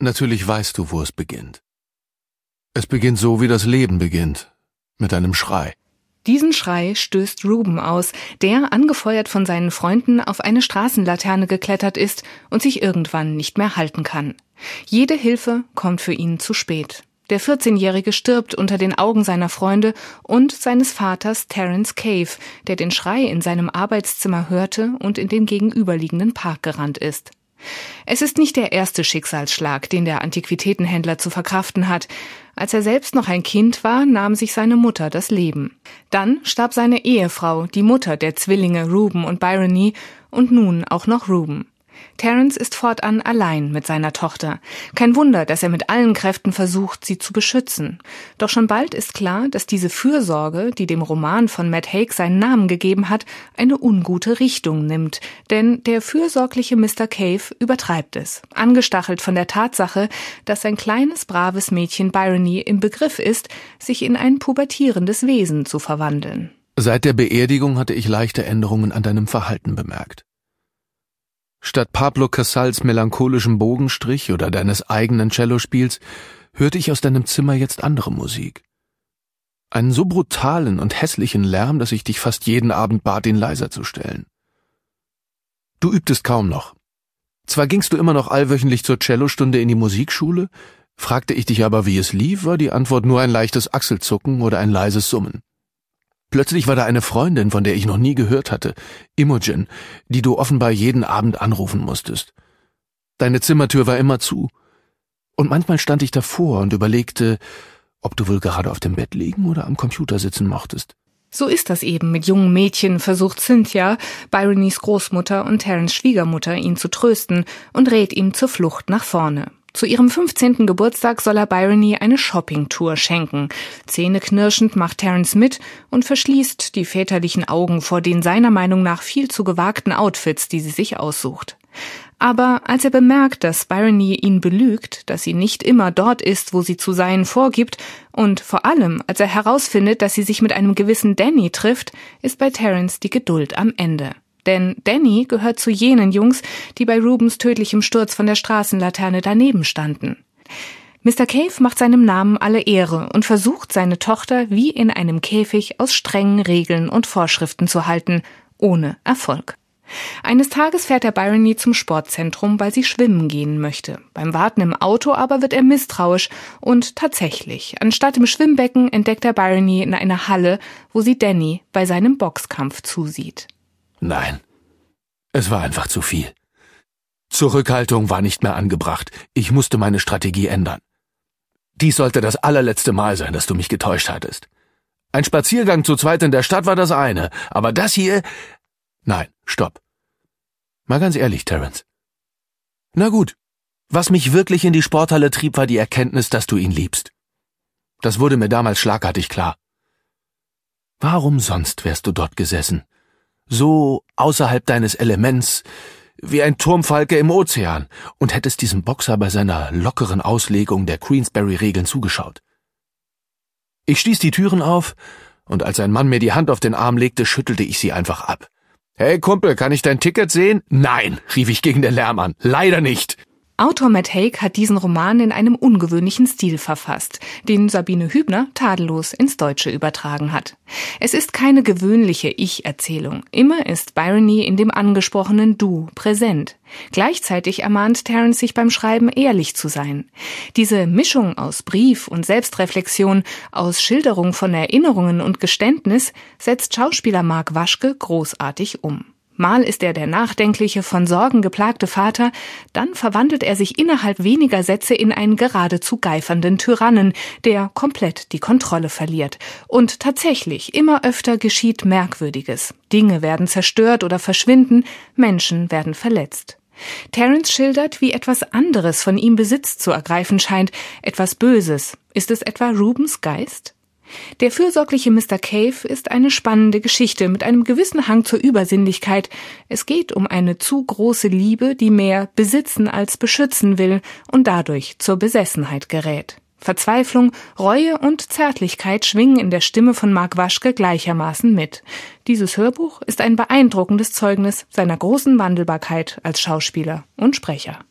Natürlich weißt du, wo es beginnt. Es beginnt so, wie das Leben beginnt, mit einem Schrei. Diesen Schrei stößt Ruben aus, der, angefeuert von seinen Freunden, auf eine Straßenlaterne geklettert ist und sich irgendwann nicht mehr halten kann. Jede Hilfe kommt für ihn zu spät. Der 14-Jährige stirbt unter den Augen seiner Freunde und seines Vaters Terence Cave, der den Schrei in seinem Arbeitszimmer hörte und in den gegenüberliegenden Park gerannt ist. Es ist nicht der erste Schicksalsschlag, den der Antiquitätenhändler zu verkraften hat. Als er selbst noch ein Kind war, nahm sich seine Mutter das Leben. Dann starb seine Ehefrau, die Mutter der Zwillinge Ruben und Bryony, und nun auch noch Ruben. Terence ist fortan allein mit seiner Tochter. Kein Wunder, dass er mit allen Kräften versucht, sie zu beschützen. Doch schon bald ist klar, dass diese Fürsorge, die dem Roman von Matt Haig seinen Namen gegeben hat, eine ungute Richtung nimmt. Denn der fürsorgliche Mr. Cave übertreibt es, angestachelt von der Tatsache, dass sein kleines, braves Mädchen Bryony im Begriff ist, sich in ein pubertierendes Wesen zu verwandeln. Seit der Beerdigung hatte ich leichte Änderungen an deinem Verhalten bemerkt. Statt Pablo Casals melancholischem Bogenstrich oder deines eigenen Cellospiels hörte ich aus deinem Zimmer jetzt andere Musik. Einen so brutalen und hässlichen Lärm, dass ich dich fast jeden Abend bat, ihn leiser zu stellen. Du übtest kaum noch. Zwar gingst du immer noch allwöchentlich zur Cellostunde in die Musikschule, fragte ich dich aber, wie es lief, war die Antwort nur ein leichtes Achselzucken oder ein leises Summen. Plötzlich war da eine Freundin, von der ich noch nie gehört hatte, Imogen, die du offenbar jeden Abend anrufen musstest. Deine Zimmertür war immer zu. Und manchmal stand ich davor und überlegte, ob du wohl gerade auf dem Bett liegen oder am Computer sitzen mochtest. So ist das eben mit jungen Mädchen, versucht Cynthia, Bryonys Großmutter und Terence' Schwiegermutter, ihn zu trösten und rät ihm zur Flucht nach vorne. Zu ihrem 15. Geburtstag soll er Bryony eine Shoppingtour schenken. Zähneknirschend macht Terence mit und verschließt die väterlichen Augen vor den seiner Meinung nach viel zu gewagten Outfits, die sie sich aussucht. Aber als er bemerkt, dass Bryony ihn belügt, dass sie nicht immer dort ist, wo sie zu sein vorgibt, und vor allem, als er herausfindet, dass sie sich mit einem gewissen Danny trifft, ist bei Terence die Geduld am Ende. Denn Danny gehört zu jenen Jungs, die bei Rubens tödlichem Sturz von der Straßenlaterne daneben standen. Mr. Cave macht seinem Namen alle Ehre und versucht, seine Tochter wie in einem Käfig aus strengen Regeln und Vorschriften zu halten, ohne Erfolg. Eines Tages fährt er Bryony zum Sportzentrum, weil sie schwimmen gehen möchte. Beim Warten im Auto aber wird er misstrauisch und tatsächlich, anstatt im Schwimmbecken entdeckt er Bryony in einer Halle, wo sie Danny bei seinem Boxkampf zusieht. Nein, es war einfach zu viel. Zurückhaltung war nicht mehr angebracht. Ich musste meine Strategie ändern. Dies sollte das allerletzte Mal sein, dass du mich getäuscht hattest. Ein Spaziergang zu zweit in der Stadt war das eine, aber das hier... Nein, stopp. Mal ganz ehrlich, Terence. Na gut, was mich wirklich in die Sporthalle trieb, war die Erkenntnis, dass du ihn liebst. Das wurde mir damals schlagartig klar. Warum sonst wärst du dort gesessen? So außerhalb deines Elements, wie ein Turmfalke im Ozean, und hättest diesem Boxer bei seiner lockeren Auslegung der Queensberry-Regeln zugeschaut. Ich stieß die Türen auf, und als ein Mann mir die Hand auf den Arm legte, schüttelte ich sie einfach ab. »Hey Kumpel, kann ich dein Ticket sehen?« »Nein«, rief ich gegen den Lärm an, »leider nicht.« Autor Matt Haig hat diesen Roman in einem ungewöhnlichen Stil verfasst, den Sabine Hübner tadellos ins Deutsche übertragen hat. Es ist keine gewöhnliche Ich-Erzählung. Immer ist Bryony in dem angesprochenen Du präsent. Gleichzeitig ermahnt Terence sich beim Schreiben, ehrlich zu sein. Diese Mischung aus Brief und Selbstreflexion, aus Schilderung von Erinnerungen und Geständnis setzt Schauspieler Mark Waschke großartig um. Mal ist er der nachdenkliche, von Sorgen geplagte Vater, dann verwandelt er sich innerhalb weniger Sätze in einen geradezu geifernden Tyrannen, der komplett die Kontrolle verliert. Und tatsächlich, immer öfter geschieht Merkwürdiges. Dinge werden zerstört oder verschwinden, Menschen werden verletzt. Terence schildert, wie etwas anderes von ihm Besitz zu ergreifen scheint, etwas Böses. Ist es etwa Rubens Geist? Der fürsorgliche Mr. Cave ist eine spannende Geschichte mit einem gewissen Hang zur Übersinnlichkeit. Es geht um eine zu große Liebe, die mehr besitzen als beschützen will und dadurch zur Besessenheit gerät. Verzweiflung, Reue und Zärtlichkeit schwingen in der Stimme von Mark Waschke gleichermaßen mit. Dieses Hörbuch ist ein beeindruckendes Zeugnis seiner großen Wandelbarkeit als Schauspieler und Sprecher.